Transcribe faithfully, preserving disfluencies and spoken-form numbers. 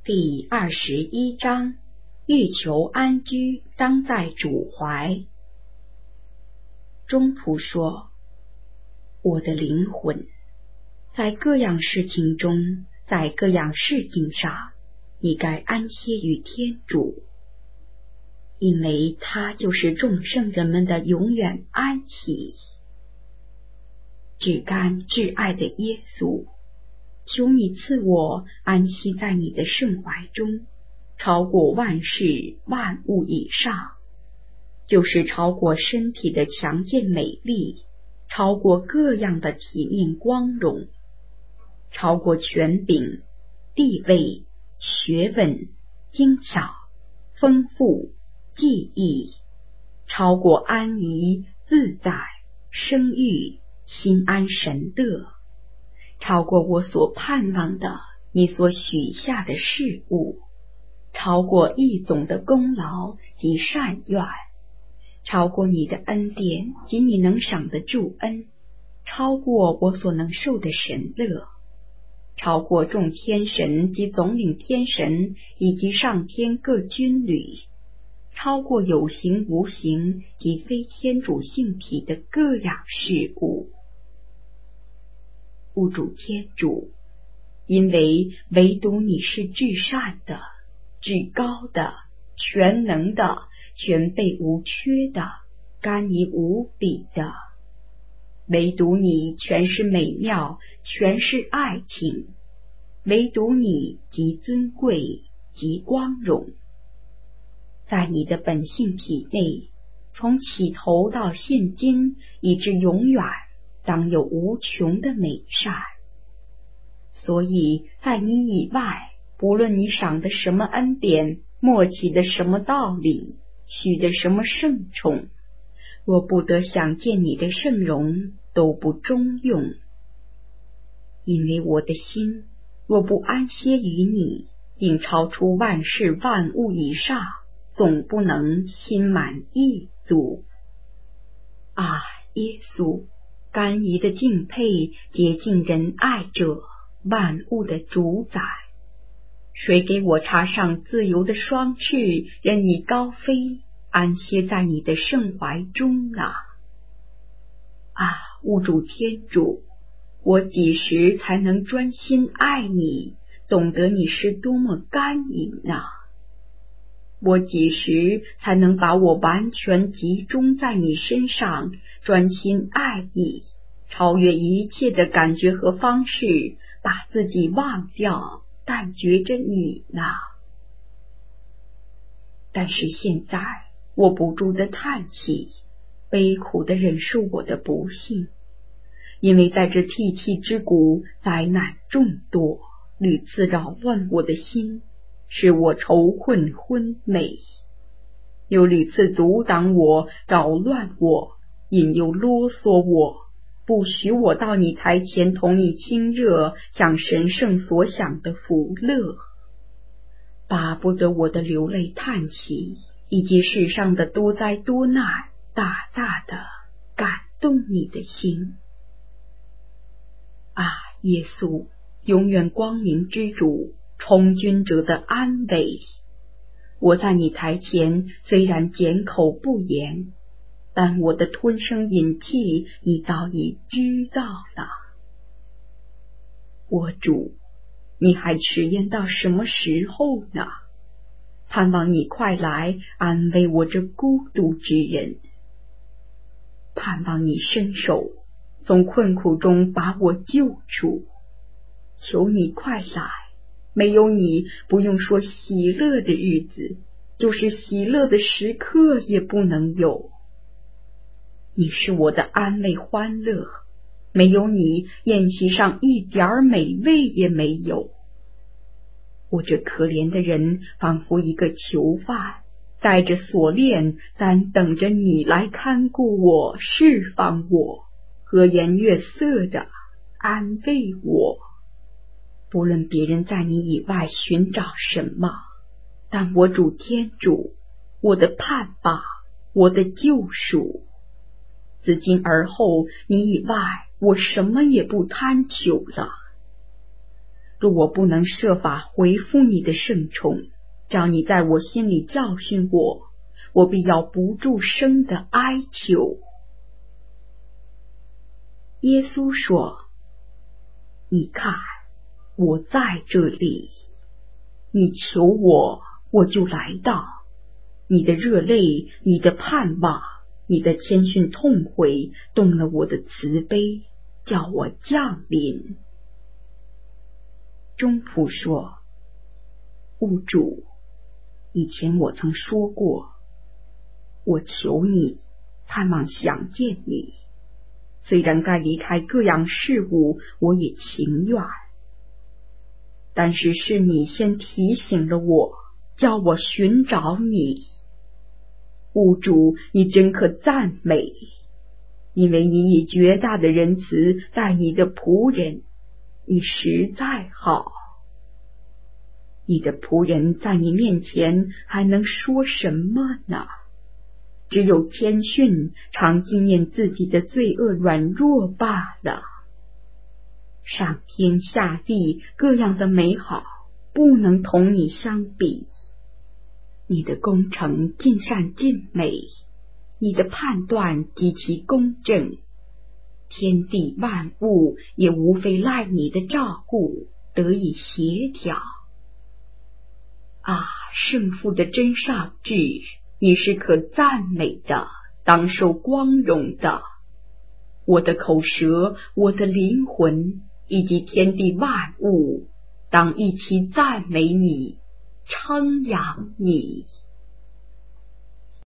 第二十一章，欲求安居，当在主怀。中仆说：我的灵魂，在各样事情中，在各样事情上，你该安歇于天主，因为他就是众圣人们的永远安息。至甘至爱的耶稣，求你赐我安息在你的圣怀中，超过万事万物以上，就是超过身体的强健美丽，超过各样的体面光荣，超过权柄、地位、学问、精巧、丰富、记忆，超过安逸、自在、生育、心安神乐，超过我所盼望的你所许下的事物，超过一种的功劳及善愿，超过你的恩典及你能赏的助恩，超过我所能受的神乐，超过众天神及总领天神以及上天各军旅，超过有形无形及非天主性体的各样事物。物主天主，因为唯独你是至善的、至高的、全能的、全备无缺的、甘饴无比的，唯独你全是美妙，全是爱情，唯独你极尊贵，极光荣。在你的本性体内，从起头到现今以至永远，当有无穷的美善。所以在你以外，不论你赏的什么恩典，默起的什么道理，许的什么圣宠，若不得想见你的圣容，都不中用。因为我的心若不安歇于你，并超出万事万物以上，总不能心满意足。啊，耶稣，甘饴的敬佩，洁净仁爱者，万物的主宰，谁给我插上自由的双翅，任你高飞，安歇在你的圣怀中啊！啊，物主天主，我几时才能专心爱你，懂得你是多么甘饴呢？我几时才能把我完全集中在你身上，专心爱你，超越一切的感觉和方式，把自己忘掉，但觉着你呢？但是现在我不住地叹气，悲苦地忍受我的不幸，因为在这涕泣之谷，灾难众多，屡次扰乱我的心，使我愁困昏昧，又屡次阻挡我，扰乱我，引诱啰嗦我，不许我到你台前同你亲热，享神圣所享的福乐，巴不得我的流泪叹息以及世上的多灾多难大大的感动你的心。啊，耶稣，永远光明之主，充军者的安慰，我在你台前虽然缄口不言，但我的吞声饮气你早已知道了。我主，你还迟延到什么时候呢？盼望你快来安慰我这孤独之人，盼望你伸手从困苦中把我救出，求你快来，没有你不用说喜乐的日子，就是喜乐的时刻也不能有。你是我的安慰欢乐，没有你宴席上一点美味也没有。我这可怜的人仿佛一个囚犯，带着锁链，但等着你来看顾我，释放我，和颜悦色的安慰我。不论别人在你以外寻找什么，但我主天主，我的盼望，我的救赎，自今而后，你以外我什么也不贪求了。 若我不能设法回复你的圣宠，叫你在我心里教训我，我必要不住声的哀求。耶稣说，你看，我在这里，你求我，我就来到。你的热泪，你的盼望，你的谦逊痛悔，动了我的慈悲，叫我降临。中仆说，吾主，以前我曾说过，我求你，盼望想见你，虽然该离开各样事物，我也情愿，但是是你先提醒了我，叫我寻找你。吾主，你真可赞美，因为你以绝大的仁慈待你的仆人，你实在好。你的仆人在你面前还能说什么呢？只有谦逊，常纪念自己的罪恶软弱罢了。上天下地各样的美好，不能同你相比。你的工程尽善尽美，你的判断极其公正，天地万物也无非赖你的照顾得以协调。啊，圣父的真上智，你是可赞美的，当受光荣的。我的口舌，我的灵魂，以及天地万物，当一起赞美你，称扬你。